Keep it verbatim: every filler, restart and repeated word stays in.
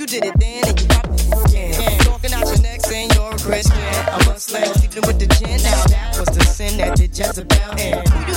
did it then and you popped it again. Talking out your neck saying you're a Christian. A Muslim sleeping with the gin. Now that was the sin that did Jezebel in.